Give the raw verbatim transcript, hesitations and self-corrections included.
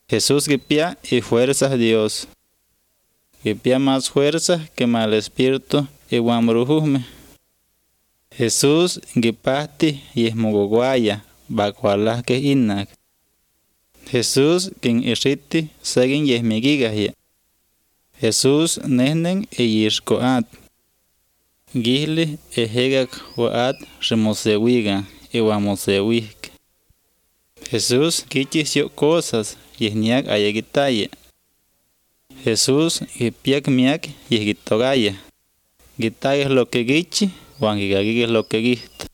Jesús kipia y fuerza Dios. Kipia más fuerza que mal espíritu y guamrujume. Jesús gipasti y esmogoguaya bacualas que inak. Jesús quien irriti segin yesmigigahia. Jesús nenen e yishkoat. Gihli ehegak waat remosewiga y wamosewik. Jesús quitisio cosas yesniak ayagitaya. Jesús gipiak miak yesgitogaya. Gitayes lo que gichi, wangigagigues lo que gist.